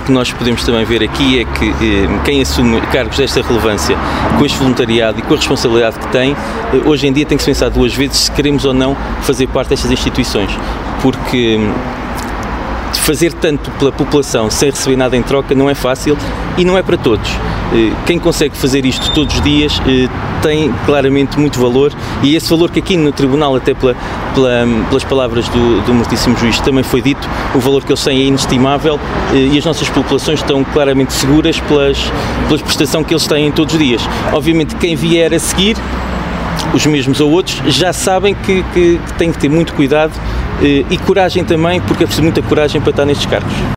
que nós podemos também ver aqui é que quem assume cargos desta relevância, com este voluntariado e com a responsabilidade que tem, hoje em dia tem que se pensar duas vezes se queremos ou não fazer parte destas instituições, porque fazer tanto pela população sem receber nada em troca não é fácil e não é para todos. Quem consegue fazer isto todos os dias tem claramente muito valor, e esse valor que aqui no Tribunal, até pelas palavras do Muitíssimo Juiz também foi dito, o valor que eles têm é inestimável, e as nossas populações estão claramente seguras pela prestação que eles têm todos os dias. Obviamente quem vier a seguir, os mesmos ou outros, já sabem que têm que ter muito cuidado e coragem também, porque é preciso muita coragem para estar nestes cargos.